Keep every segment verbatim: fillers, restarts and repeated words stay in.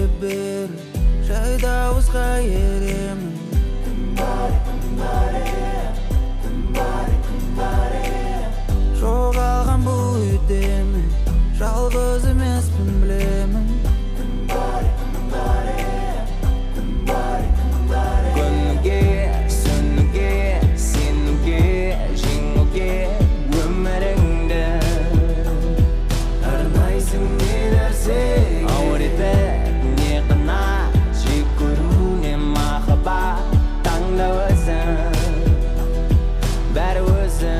bir жайда узга еремін. Жоғалған бұл үйдемін, жалғыз емеспін білемін. Күніге, сүніге, сенуге, жеңуге өміріңді арнайсың не нәрсе ауыр етіп не қына жек көру не махаббат таңда өзің бәрі өзің.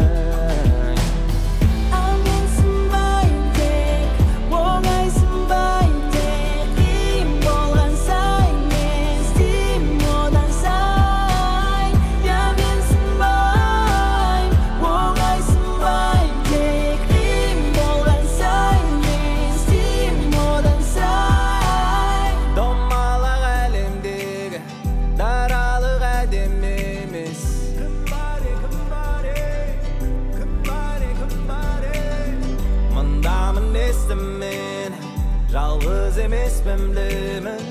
Жалғыз емеспін білемін.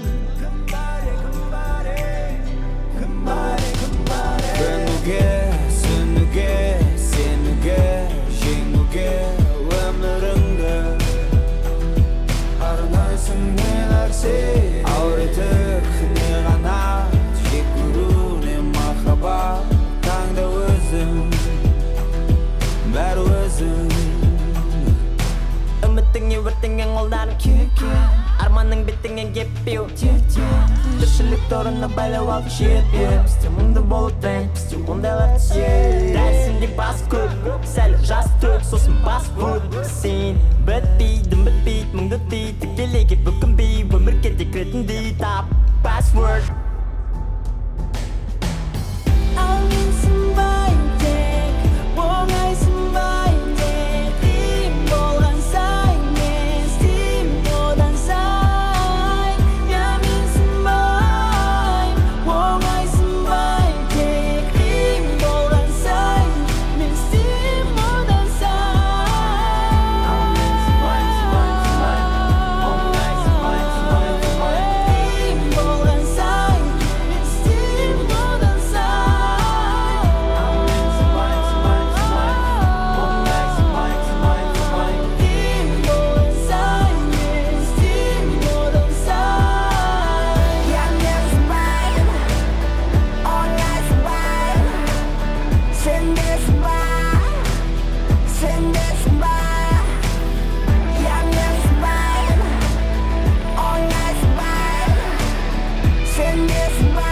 Күніге, сүніге, сенуге, жеңуге өміріңді арнайсың не нәрсе ауыр етіп не ғана жек көру не махаббат таңда өзің бәрі өзің. Үмітіңе өртенген қолдарым кеке арманның беттіңен кеппеу тіршілік торына байлау алып жетпе бізде мұңды болып тән бізде ондайлар тиет дәлсінде бас көп сәл жас төк сосын бас бұд сен бітпейді бітпейді мұңды дейді тікелеге бүкінбей өмірге де кіретіндей тап пассворд. Send this